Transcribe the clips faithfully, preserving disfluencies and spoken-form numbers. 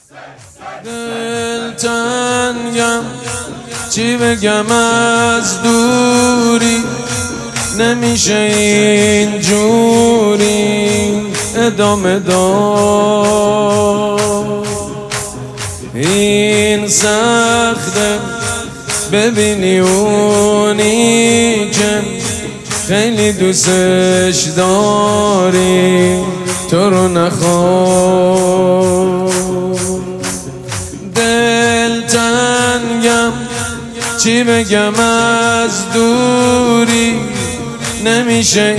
دل تنگم چی بگم از دوری، نمیشه اینجوری ادامه داد. این سخته ببینی اونی که خیلی دوستش داری تو رو نخواد. دل تنگم چی بگم از دوری، نمیشه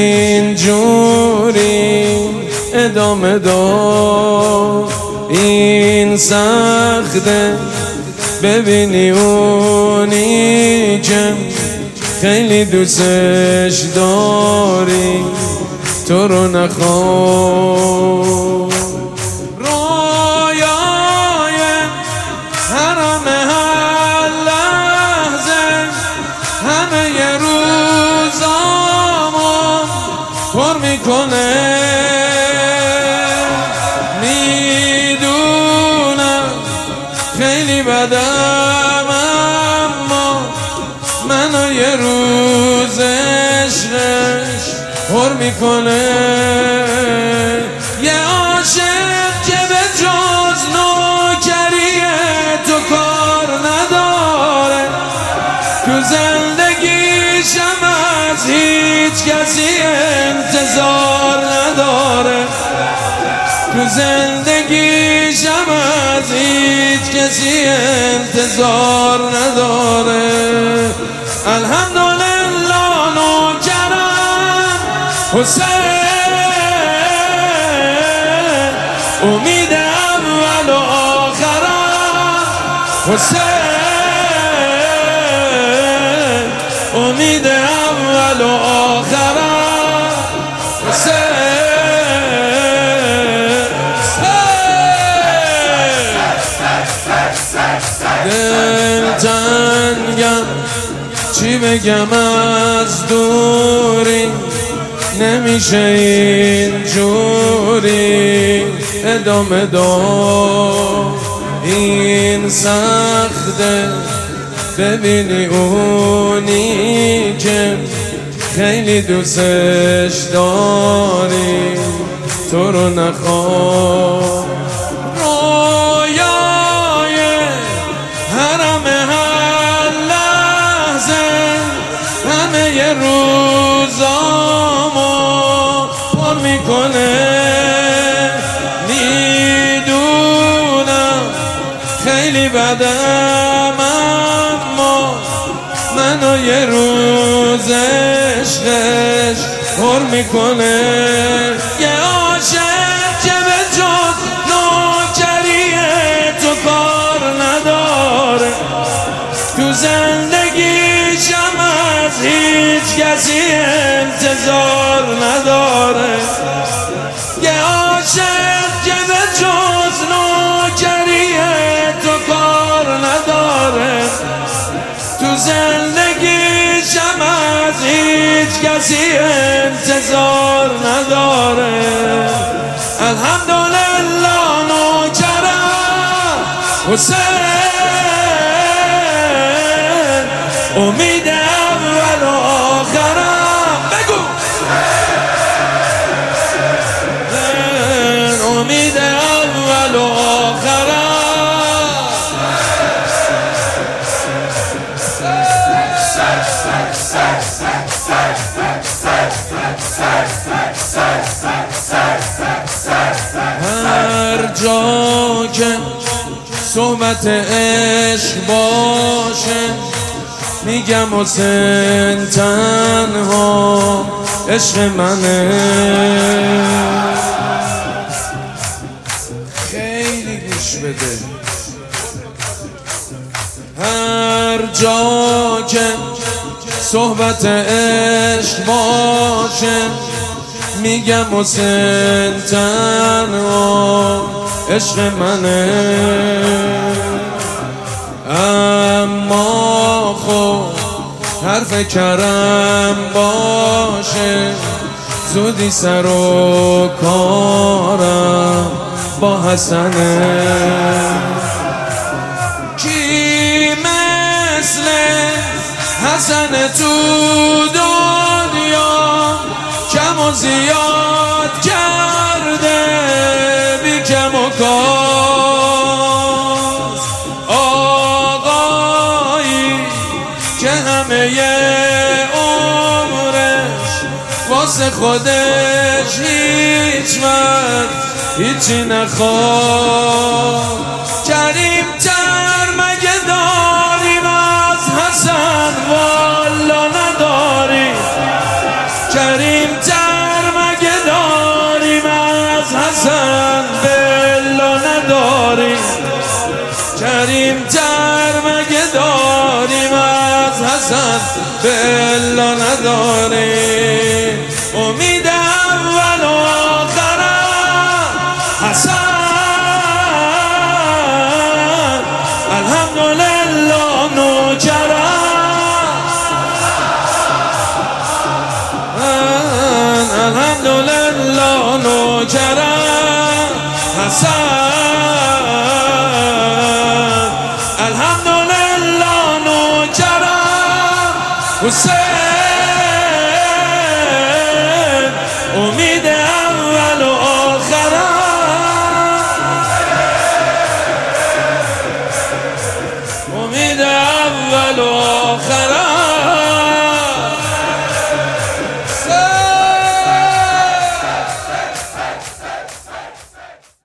اینجوری ادامه داد. این سخته ببینی اونی که خیلی دوستش داری تو رو نخواد. رویای حرم هر لحظه همه ی روزامو پر میکنه. میدونم خیلی بدم اما منو یه روز عشقش پر میکنه. یه عاشق که به جز نوکری تو کار نداره، تو زندگیشم از هیچ کسی انتظار نداره، تو زندگیشم از هیچ کسی انتظار نداره. الحمدلله نوکرم حسین، امید اول و آخرم حسین، امید اول و آخرم حسین. دل تنگم چی بگم از دوری، نمیشه اینجوری ادامه داد. این سخته ببینی اونی که خیلی دوستش داری تو رو نخواد. رویای حرم هر لحظه همه ی روزامو پر میکنه. میدونم خیلی بدم اما منو یه روز عشقش پر میکنه. یه عاشق که به جز نوکری تو کار نداره، تو زندگیشم از هیچ کسی انتظار نداره. یه عاشق که به جز نوکری تو کار نداره، تو زندگیشم از هیچ کسی انتظار نداره. الحمدلله نوکرم حسین، امید اول و آخرم. بگو امید اول و آخرم. هر جا که صحبت عشق باشه میگم حسین تنها عشق منه. خیلی گوش بده. هر جا که صحبت عشق باشه میگم حسین تنها عشق منه. اما خب حرف کرم باشه زودی سر و کارم با حسنه. کی مثل حسن تو دنیا کم و زیاد کرده بی کم و کار، آقایی که همه عمرش واسه خودش هیچ وقت هیچی نخواد. کریم تر مگه داریم از حسن؟ والا نداریم. کریم تر مگه داریم از حسن؟ بلا نداریم. کریم تر مگه داریم از حسن؟ بلا نداریم. امید اول و آخرم حسن. الحمدلله نوکرم، الحمدلله نوکرم حسن، الحمدلله نوکرم حسین.